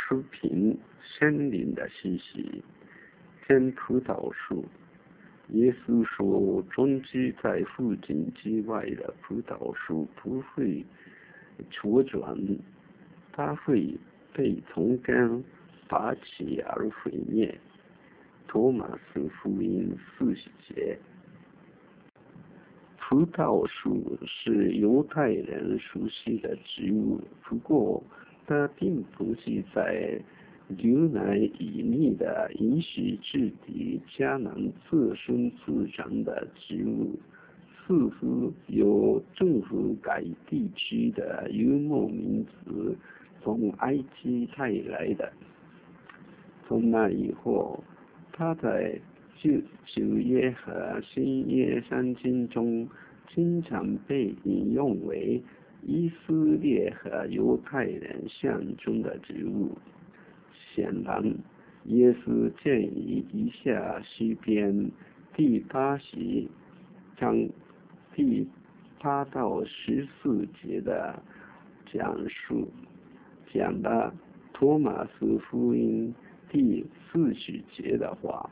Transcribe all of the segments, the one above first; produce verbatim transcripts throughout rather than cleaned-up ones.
树坪，森林的气息，跟葡萄树。耶稣说，种植在附近之外的葡萄树不会茁壮，它会被从根拔起而毁灭。托马斯福音四十节。葡萄树是犹太人熟悉的植物，不过它并不是在牛奶以内的饮食质地迦南自生自长的植物，似乎由政府该地区的游牧民族从埃及带来的。从那以后，它在旧旧约和新约圣经中经常被引用为以色列和犹太人象征的植物。显然，耶稣建议以下诗篇第八十章第八到十四节的讲述，讲了托马斯福音第四十节的话：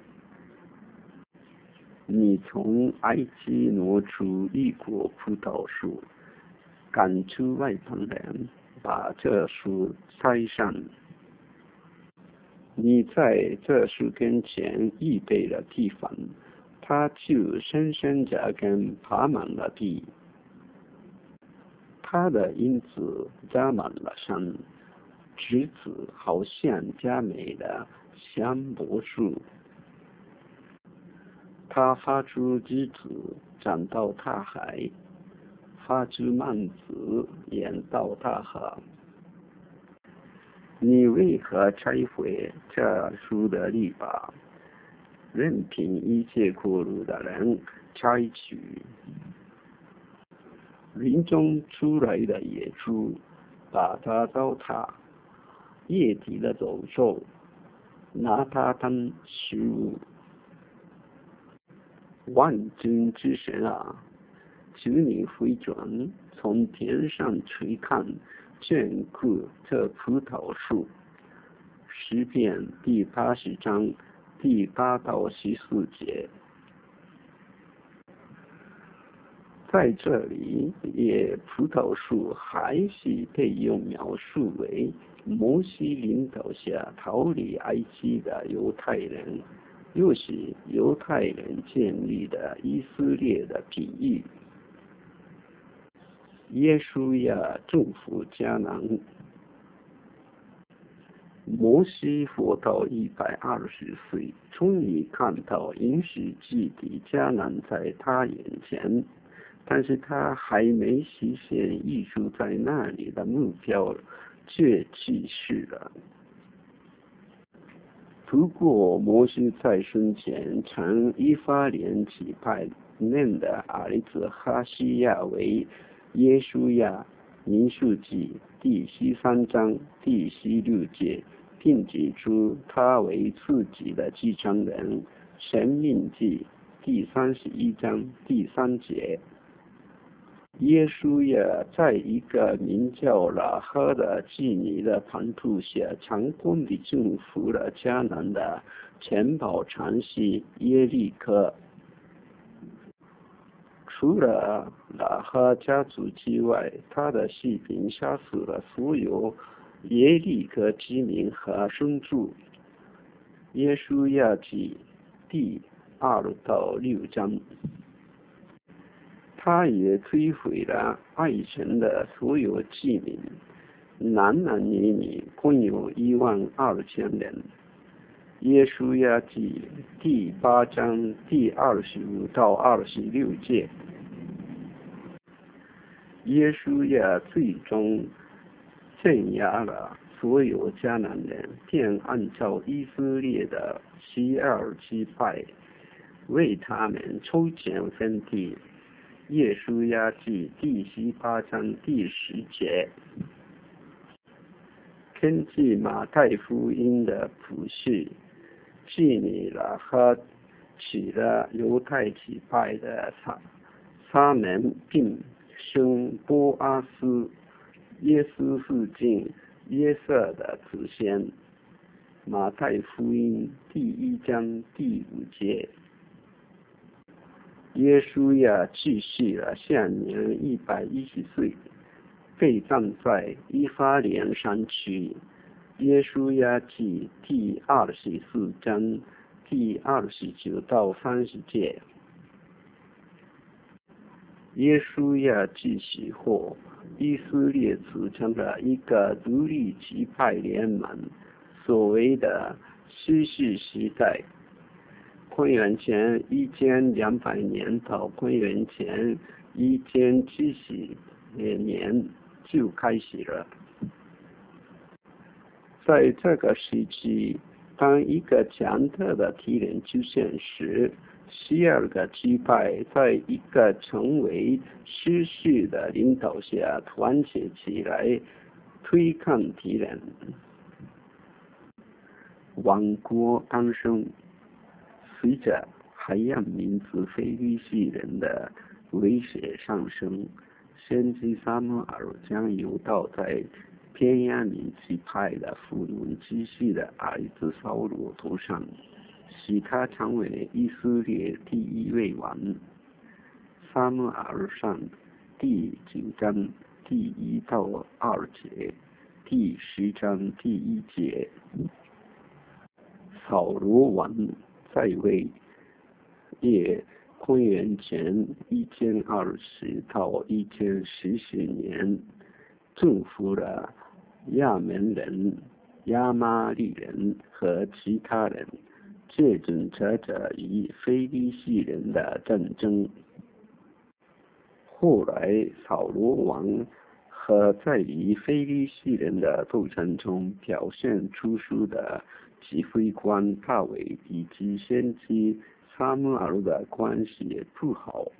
你从埃及挪出一棵葡萄树，赶出外邦人，把这树栽上。你在这树跟前预备了地方，它就深深扎根，爬满了地。它的因子扎满了山，枝子好像佳美的香柏树。它发出枝子，长到大海，发出蔓子，延到大河。你为何拆毁这树的篱笆，任凭一切过路的人拆取？林中出来的野猪把它糟蹋，野地的走兽拿它当食物。万军之神啊，求你回转，从天上垂看，眷顾这葡萄树。诗篇第八十章第八到十四节。在这里，也葡萄树还是被用描述为摩西领导下逃离埃及的犹太人，又是犹太人建立的以色列的比喻。耶稣亚征服迦南，摩西活到一百二十岁，终于看到应许之地迦南在他眼前，但是他还没实现预住在那里的目标，却去世了。不过摩西在生前曾以法莲支派嫩的儿子哈西亚为耶稣亚，民数记第十三章第十六节，并指出他为自己的继承人。申命记第三十一章第三节。耶稣亚在一个名叫拉哈的妓女的帮助下，成功地征服了迦南的城堡城市耶利哥。除了拉哈家族之外，他的士兵杀死了所有耶利哥居民和牲畜。耶稣亚记第二到六章。他也摧毁了爱城的所有居民，男男女女共有一万二千人。耶稣亚记第八章第二十五到二十六节。耶稣亚最终镇压了所有迦南人，便按照以色列的十二支派为他们抽签分地。耶稣亚记第十八章第十节。根据马太福音的谱序，妓女拉哈娶了犹太支派的撒撒门，并生波阿斯。耶稣附近约瑟的祖先。马太福音第一章第五节。耶稣呀去世了，享年一百一十岁，被葬在以法莲山区。耶稣呀记第二十四章第二十九到三十节。耶稣呀继续后，以色列组成了一个独立支派联盟，所谓的士师时代。公元前一千两百年到公元前一千七十年就开始了。在这个时期，当一个强大的敌人出现时，十二个支派在一个成为士师的领导下团结起来，对抗敌人。王国诞生。随着海洋民族非利士人的威胁上升，先知撒母耳将游到在便雅悯支派的弗伦支系的儿子扫罗头上，使他成为以色列第一位王。撒母耳上第九章第一到二节，第十章第一节。扫罗王在位约公元前一千二十到一千四十年，征服了亚门人、亚玛利人和其他人，见证着与非利士人的战争。后来扫罗王和在与非利士人的斗争中表现出色的指挥官大卫以及先知撒母耳的关系不好。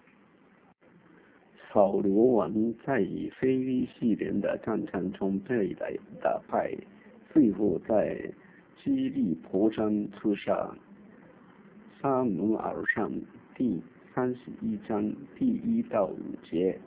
扫罗王在与非利士人的战争中被打败，最后在基利伯山屠杀。撒母耳上第三十一章第一到五节。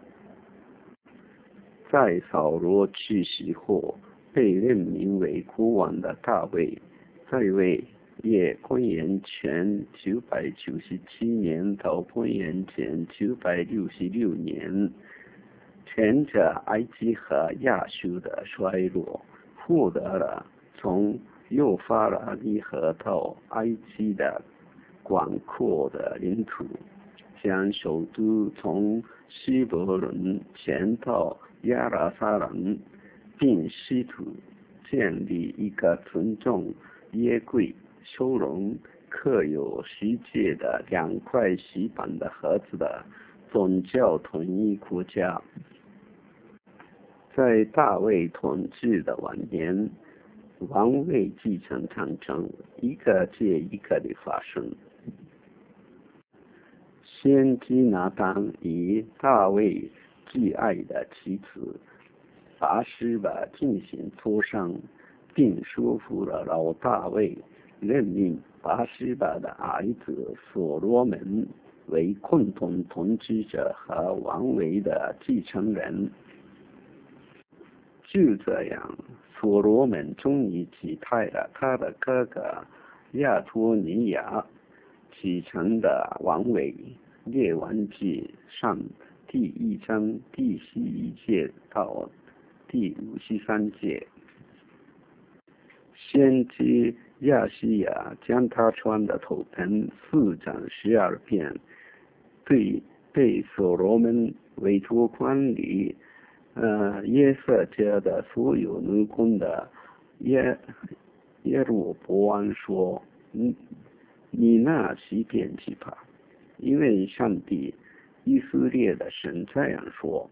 在扫罗去世后，被任命为国王的大卫，在位约公元前九百九十七年到公元前九百六十六年，趁着埃及和亚述的衰落，获得了从幼发拉底河到埃及的广阔的领土，将首都从希伯伦迁到亚拉撒冷，并试图建立一个尊重约柜、收容刻有世界的两块石板的盒子的宗教统一国家。在大卫统治的晚年，王位继承战争一个接一个的发生。先知拿单与大卫挚爱的妻子拔示巴进行磋商，并说服了老大卫任命拔示巴的儿子所罗门为共同统治者和王位的继承人。就这样，所罗门终于取代了他的哥哥亚托尼亚继承的王位。列王纪上第一章第十一节到第五十三节。先知亚西亚将他穿的头盆四掌十二遍，对被所罗门委托管理呃约瑟家的所有奴工的耶耶罗伯安说：“你你那十遍去吧。因为上帝以色列的神这样说：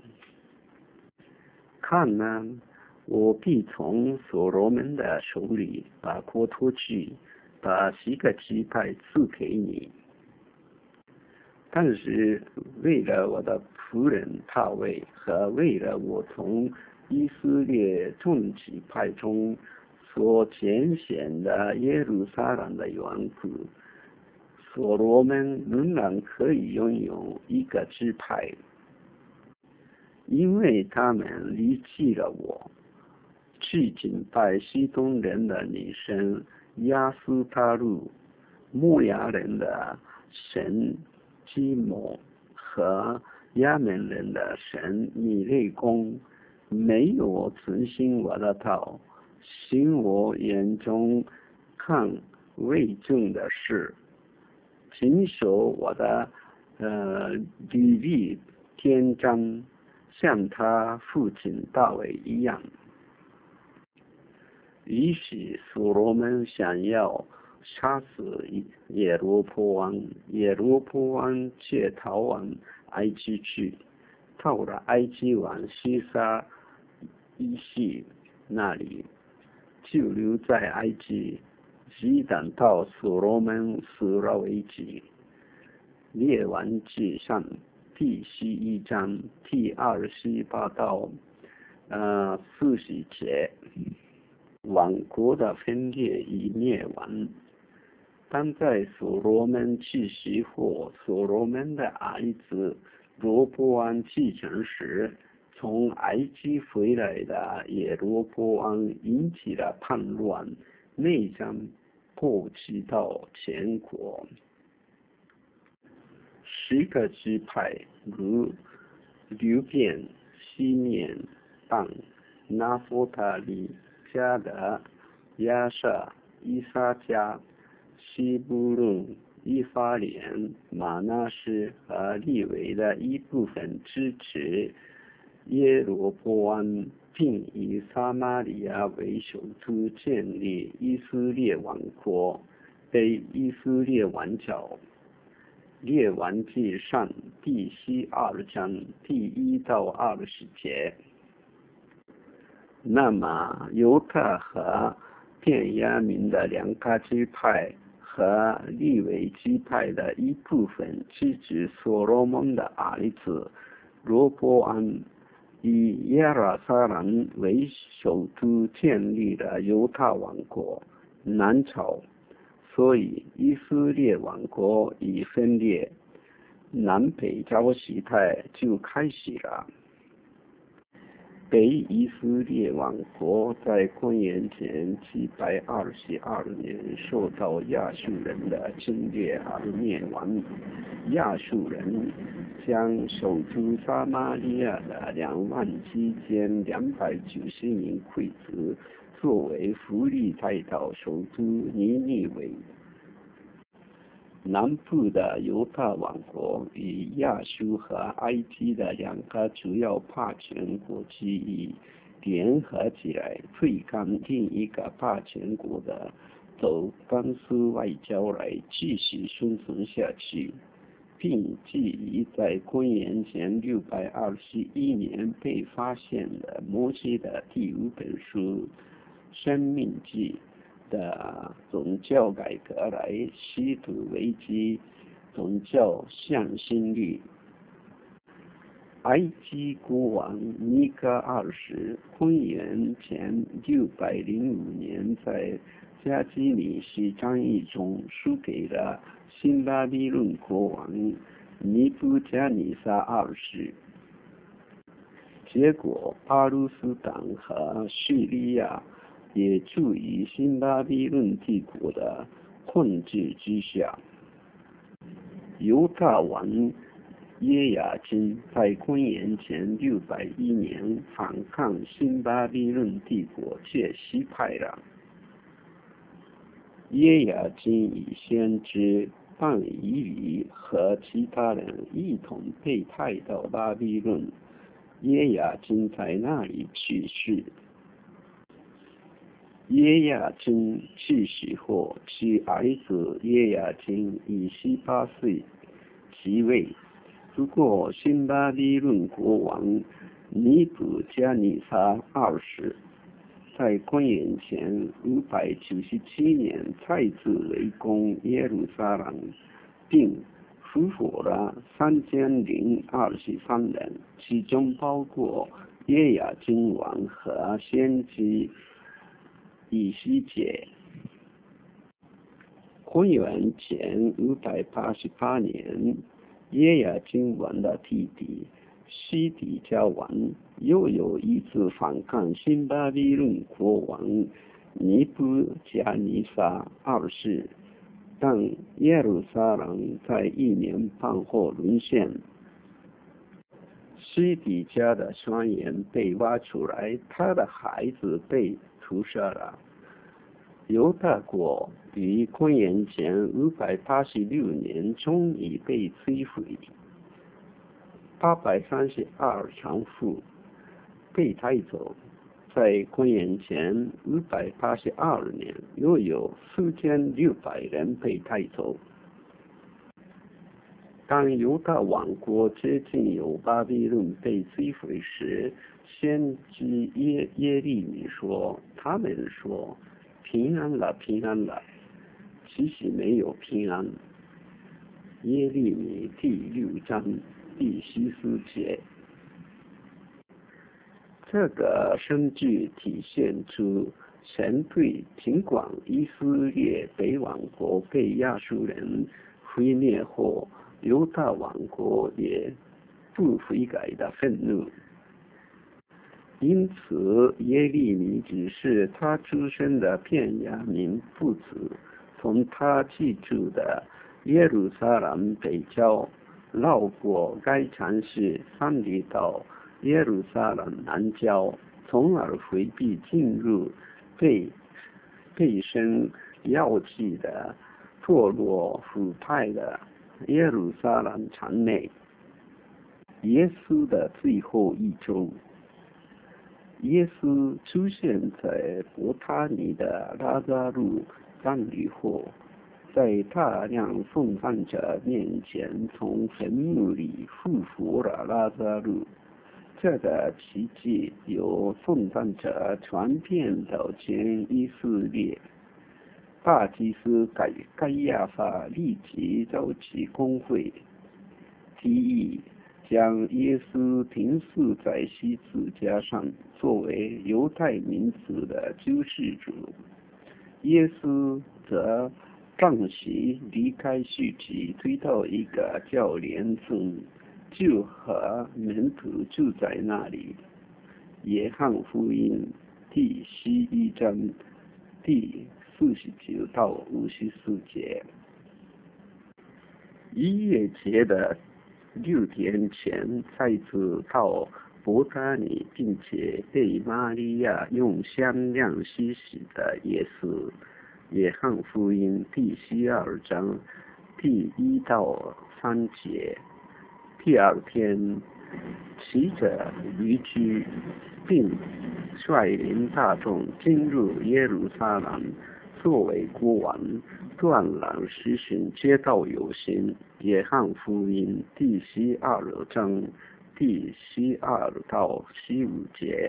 看啊，我必从所罗门的手里把国脱去，把十个支派赐给你。但是为了我的仆人大卫和为了我从以色列众支派中所拣选的耶路撒冷的缘故，所罗门仍然可以拥有一个支派，因为他们离弃了我， 去敬拜西东人的女神亚斯塔路、摩亚人的神基摩和亚门人的神米内公，没有遵行我的道，行我眼中看为正的事，谨守我的呃律例典章，像他父亲大卫一样。于是所罗门想要杀死耶罗波王，耶罗波王却逃往埃及去，到了埃及王西沙一世那里，就留在埃及，直等到所罗门死了为止。列王纪上第十一章第二十八到呃四十节。王国的分裂与灭亡。当在所罗门去世后，所罗门的儿子罗波安继承时，从埃及回来的耶罗波安引起了叛乱，内战波及到全国。十个支派如流便、西缅、但、拿弗他利、迦得、亚舍、以撒迦、西布伦、以法莲、马纳斯和利维的一部分支持耶罗波安，并以撒玛利亚为首都建立以色列王国，被以色列王朝。列王纪上第十二章第一到二十节。那么犹大和便雅悯的两个支派和利未支派的一部分支持所罗门的儿子罗波安，以耶路撒冷为首都建立了犹大王国南朝，所以以色列王国已分裂，南北朝时代就开始了。北以色列王国在公元前七百二十二年受到亚述人的侵略而灭亡。亚述人将首都撒玛利亚的两万七千两百九十名贵族作为福利带到首都尼尼微。南部的犹大王国与亚述和埃及的两个主要霸权国之一联合起来，对抗另一个霸权国的走钢丝外交来继续生存下去，并基于在公元前六百二十一年被发现的摩西的第五本书《生命记》的宗教改革来试图维持宗教向心力。埃及国王尼格二世公元前六百零五年在加基米斯战役中输给了新巴比伦国王尼布加尼撒二世，结果巴鲁斯党和叙利亚也处于新巴比伦帝国的控制之下。犹大王耶雅金在公元前六百一年反抗新巴比伦帝国，却失败了。耶雅金与先知但以理和其他人一同被派到巴比伦，耶雅金在那里去世。耶雅金去世后，其儿子耶雅金以十八岁即位。不过新巴比伦国王尼布加尼撒二世在公元前五百九十七年再次围攻耶路撒冷，并俘获了三千零二十三人，其中包括耶雅金王和先知以西结。公元前五百八十八年，耶雅金王的弟弟西底家王又有一次反抗新巴比伦国王尼布加尼撒二世，但耶路撒冷在一年半后沦陷。西底家的宣言被挖出来，他的孩子被屠杀了。犹大国于公元前五百八十六年终于被摧毁。八百三十二丈夫被带走，在公元前五百八十二年，又有四千六百人被带走。当犹大王国接近有巴比伦被摧毁时，先知耶耶利米说：“他们说平安了，平安了，其实没有平安。”耶利米第六章第十四节。这个声句体现出神对尽管以色列北王国被亚述人毁灭后，犹大王国也不悔改的愤怒。因此耶利米指示他出生的便雅悯父子从他居住的耶路撒冷北郊绕过该城市，山里到耶路撒冷南郊，从而回避进入被被生药剂的堕落腐败的耶路撒冷城内。耶稣的最后一周，耶稣出现在伯他尼的拉扎路葬礼后，在大量奉葬者面前从坟墓里复活了拉扎路。这个奇迹由奉葬者传遍到全以色列。大祭司该该亚法立即召集公会，提议将耶稣钉死在十字架上，作为犹太民族的救世主。耶稣则暂时离开市集，推到一个叫莲村，就和门徒住在那里。约翰福音第十一章第四十九到五十四节。逾越节的六天前，再次到伯大尼，并且被玛利亚用香料洗洗的耶稣。约翰福音第十二章第一到三节。第二天，骑着驴驹，并率领大众进入耶路撒冷，作为国王，断然实行街道游行。约翰福音第十二章第十二到十五节。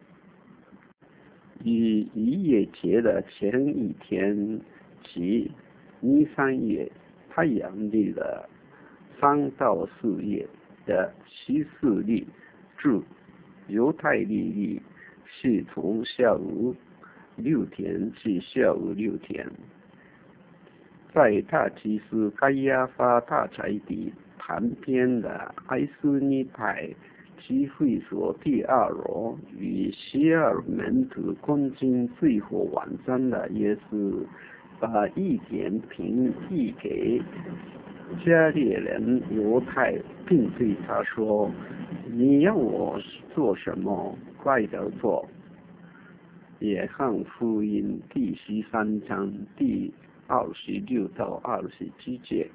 于逾越节的前一天，即尼三月，太阳历的三到四月的十四日，至犹太历日是从下午六点至下午六点，在大祭司该亚法大宅邸旁边的埃斯尼派集会所第二楼，与十二门徒共进最后晚餐的耶稣，把一点饼递给加列人犹太，并对他说：“你要我做什么，快点做。”约翰福音第十三章第二十六到二十七节。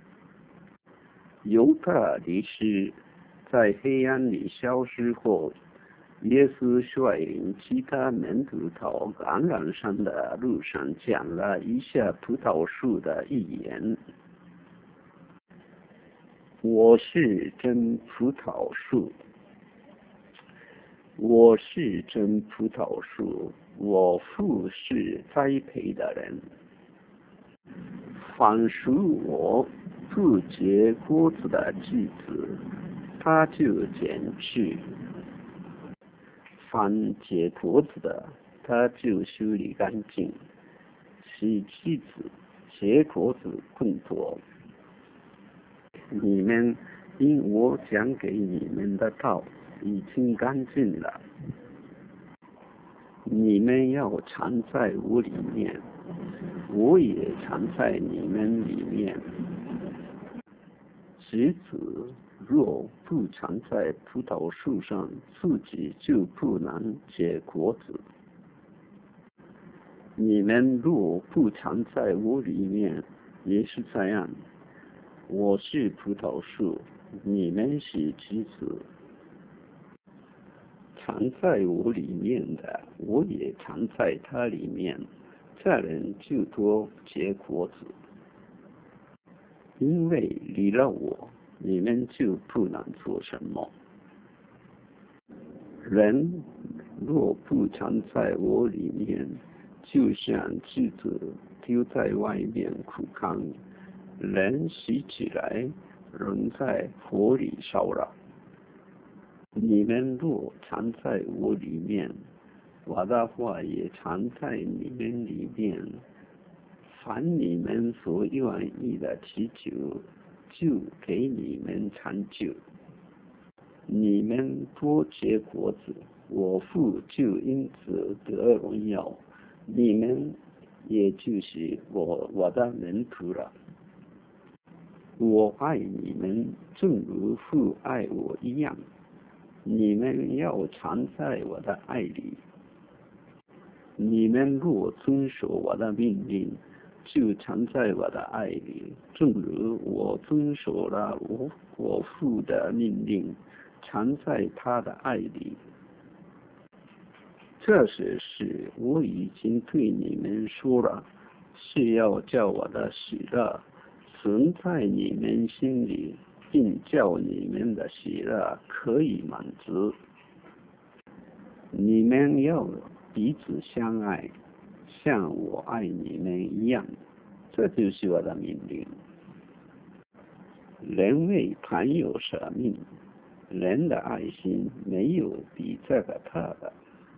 犹大离世，在黑暗里消失后，耶稣率领其他门徒到橄榄山的路上讲了一下葡萄树的预言。我是真葡萄树，我是真葡萄树，我父是栽培的人。凡属我不结果子的枝子，他就剪去；凡结果子的，他就修理干净，使枝子结果子更多。你们因我讲给你们的道已经干净了。你们要常在我里面，我也常在你们里面。枝子若不常在葡萄树上，自己就不能结果子。你们若不常在我里面，也是这样。我是葡萄树，你们是枝子。常在我里面的，我也常在他里面，这人就多结果子。因为离了我，你们就不能做什么。人若不常在我里面，就像枝子丢在外面枯干，人拾起来扔在火里烧了。你们若常在我里面，我的话也常在你们里面。凡你们所愿意的祈求，就给你们成就。你们多结果子，我父就因此得荣耀。你们也就是我我的门徒了。我爱你们，正如父爱我一样。你们要常在我的爱里。你们若遵守我的命令，就常在我的爱里，正如我遵守了我我父的命令，常在他的爱里。这些事我已经对你们说了，是要叫我的喜乐存在你们心里，并叫你们的喜乐可以满足。你们要彼此相爱，像我爱你们一样，这就是我的命令。人为朋友舍命，人的爱心没有比这个大的。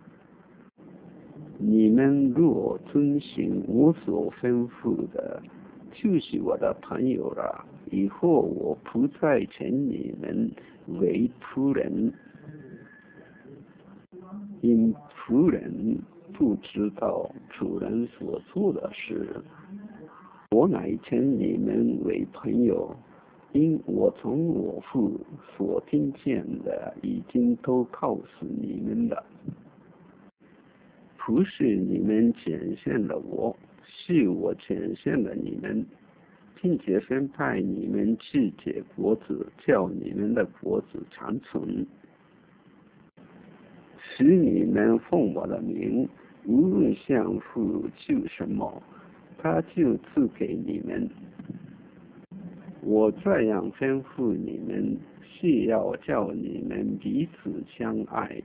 你们若遵行我所吩咐的，就是我的朋友了。以后我不再称你们为仆人，因仆人不知道主人所做的事。我乃称你们为朋友，因我从我父所听见的，已经都告诉你们了。不是你们拣选了我，是我拣选了你们，并且分派你们去结果子，叫你们的果子长存，使你们奉我的名，无论向父求什么，他就赐给你们。我这样吩咐你们，是要叫你们彼此相爱。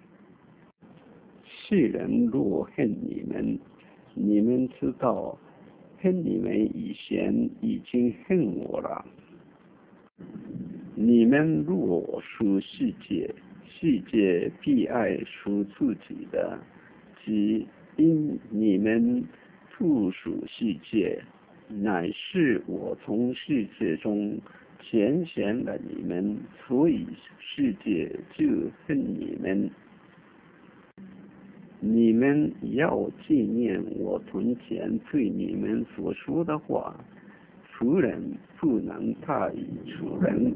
世人若恨你们，你们知道，恨你们以前已经恨我了。你们若属世界，世界必爱属自己的，即因你们不属世界，乃是我从世界中拣选了你们，所以世界就恨你们。你们要纪念我从前对你们所说的话，仆人不能大于主人。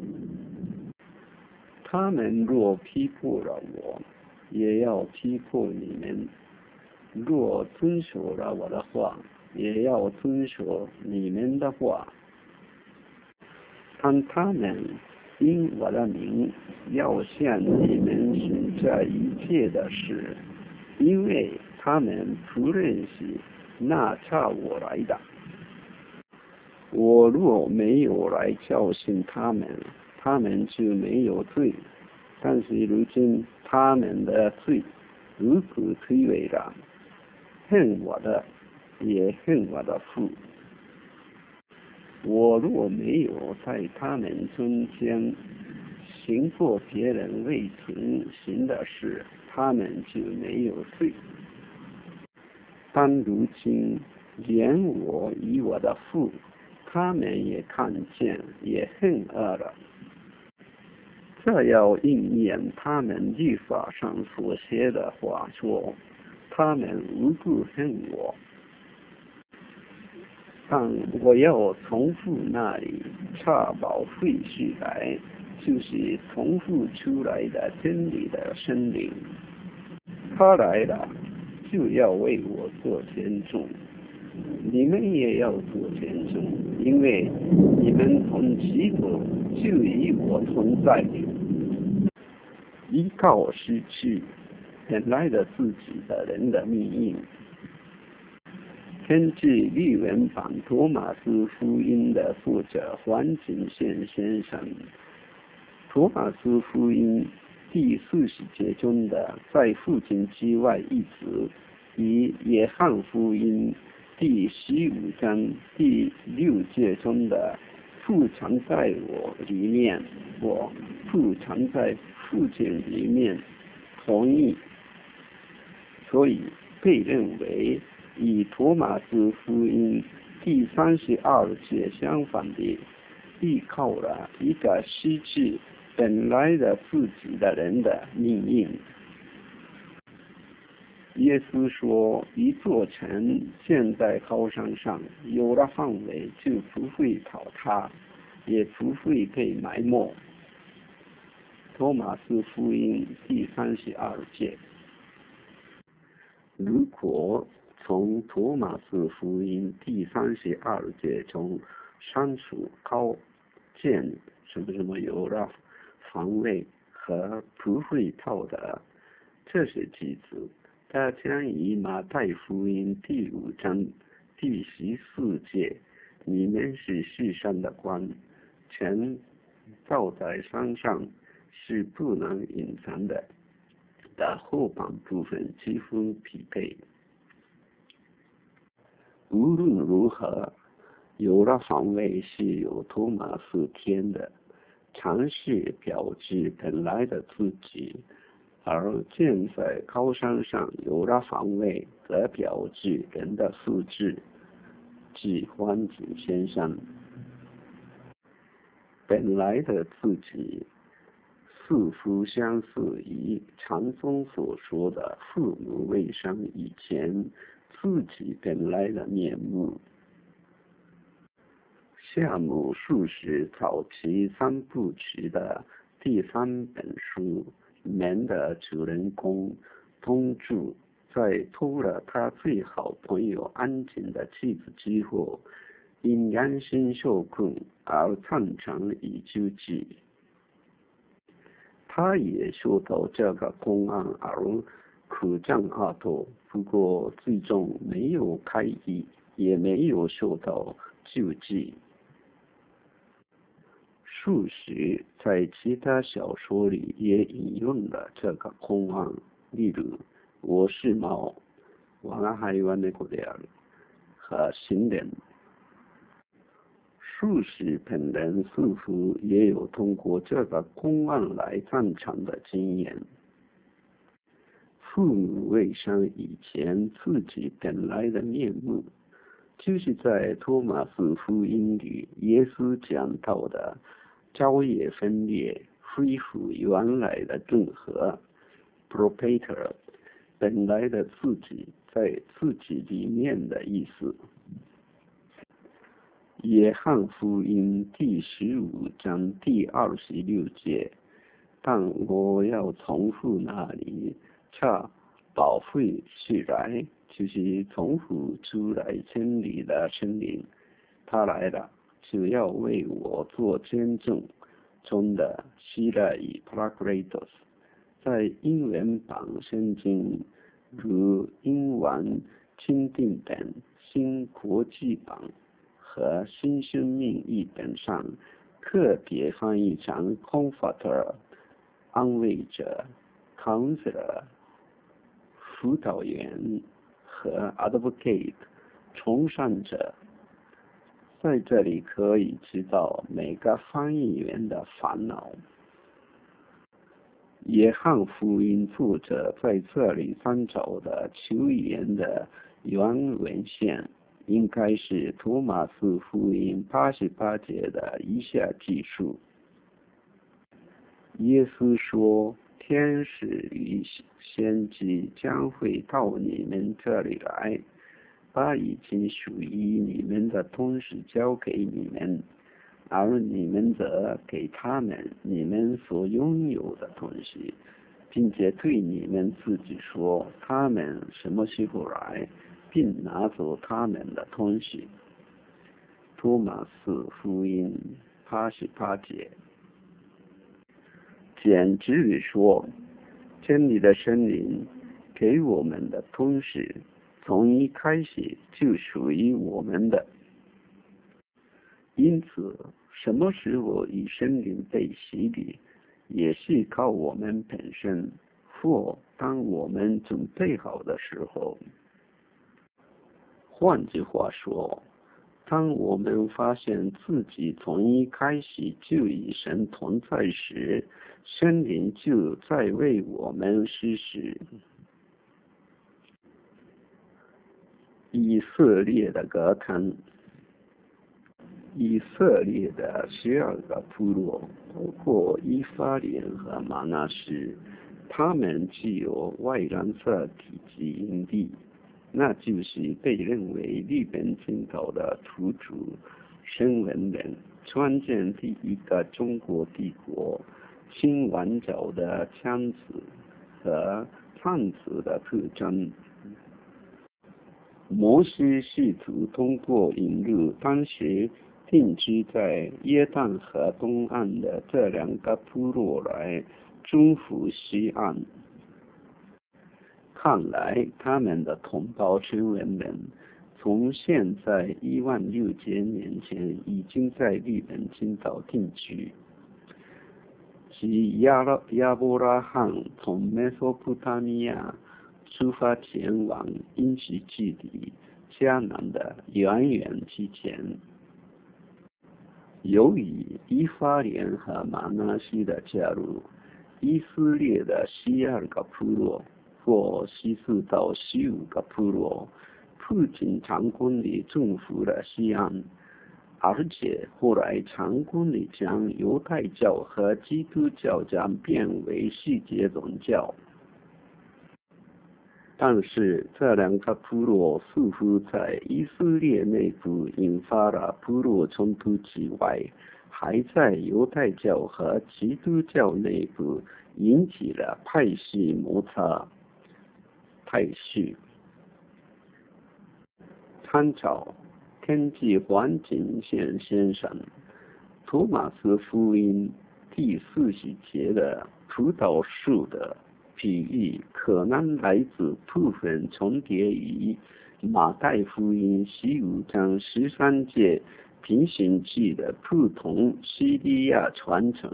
他们若批破了我，也要批破你们；若遵守了我的话，也要遵守你们的话。当他们因我的名要向你们行这一切的事，因为他们不认识那差我来的。我若没有来教训他们，他们就没有罪。但是如今他们的罪如此推诿了，恨我的也恨我的父。我若没有在他们中间行过别人未曾行的事，他们就没有罪。但如今连我与我的父，他们也看见，也恨恶了。 这要应验他们律法上所写的话说，他们无故恨我，但我要从父那里查宝会出来，就是从父出来的真理的生灵。他来了，就要为我做见证。你们也要做见证，因为你们从起初就与我同在，依靠失去本来的自己的人的命运。根据律文版托马斯福音的作者黄景宪先生，托马斯福音第四十节中的在父亲之外一词，与约翰福音第十五章第六节中的父常在我里面，我父常在父亲里面同意，所以被认为与托马斯福音第三十二节相反的，依靠了一个失去本来的自己的人的命运。耶稣说，一座城建在高山上，有了范围就不会倒塌，也不会被埋没。托马斯福音第三十二节。如果从托马斯福音第三十二节中删除高建什么什么有了防卫和不会倒的这些句子，它将以马太福音第五章第十四节你们是世上的光，全照在山上是不能隐藏的的后半部分几乎匹配。无论如何，有了防卫是有托马斯天的，尝试表示本来的自己，而建在高山上有了防卫则表示人的素质。即黄景先生，本来的自己似乎相似于禅宗所说的父母未生以前自己本来的面目。夏目漱石早期三部曲的第三本书里面的主人公东柱，在偷了他最好朋友安井的妻子之后，因良心受困而唱成已救济。他也受到这个公案而苦战阿斗，不过最终没有开狱，也没有受到救济。漱石在其他小说里也引用了这个公案，例如《我是猫》、《我が輩は猫である》和《行人》。漱石本人似乎也有通过这个公案来赞成的经验。父母未生以前自己本来的面目，就是在托马斯福音里耶稣讲到的昼夜分裂，恢复原来的正和 propator 本来的自己在自己里面的意思。约翰福音第十五章第二十六节，但我要从父那里查宝会起来，就是从父出来真理的生灵。他来了，就要为我做见证。中的希腊语 Paracletos， 在英文版圣经如英文钦定本、新国际版和新生命译本上特别翻译成 Comforter 安慰者、Counselor 辅导员和 Advocate 从善者。在这里可以知道每个翻译员的烦恼。约翰福音作者在这里翻找的求言的原文献，应该是托马斯福音八十八节的以下记述。 耶稣说，天使与先知将会到你们这里来，把已经属于你们的东西交给你们，而你们则给他们你们所拥有的东西，并且对你们自己说，他们什么时候来，并拿走他们的东西。托马斯福音八十八节。简直地说，真理的圣灵给我们的东西，从一开始就属于我们的。因此，什么时候与圣灵被洗礼，也是靠我们本身，或当我们准备好的时候。换句话说，当我们发现自己从一开始就与神同在时，圣灵就在为我们施施。以色列的歌坛，以色列的十二个部落，包括以法莲和玛拿西，他们具有外染色体基因地。那就是被认为日本进口的土著生文人，创建第一个中国帝国，新王朝的枪子和汉子的特征。摩西试图通过引入当时定居在约旦河东岸的这两个部落来征服西岸。看来他们的同胞生文人从现在一万六千年前已经在日本群岛定居。即亚拉亚伯拉罕从美索不达米亚出发前往应许之地迦南的远远之前。由于以法莲和玛拿西的加入，以色列的十二个部落或十四到十五个部落，不仅成功地征服了西岸，而且后来成功地将犹太教和基督教将变为世界宗教。但是这两个部落似乎在以色列内部引发了部落冲突之外，还在犹太教和基督教内部引起了派系摩擦。派系参照天气环境线先生托马斯福音第四十节的葡萄树的比喻，可能来自部分重叠于马太福音十五章十三节平行记的不同西利亚传承。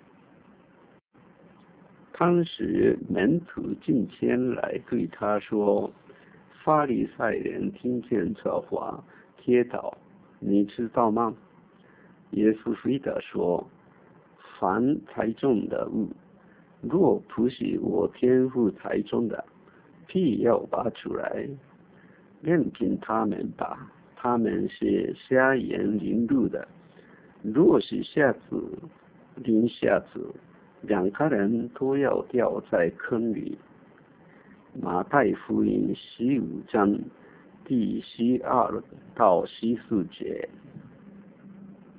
当时门徒进前来对他说，法利赛人听见这话跌倒，你知道吗？耶稣回答说，凡栽种的物，若不是我天父栽种的，必要拔出来。任凭他们吧，他们是瞎眼淋路的。若是瞎子淋瞎子，两个人都要掉在坑里。马太福音十五章第十二到十四节。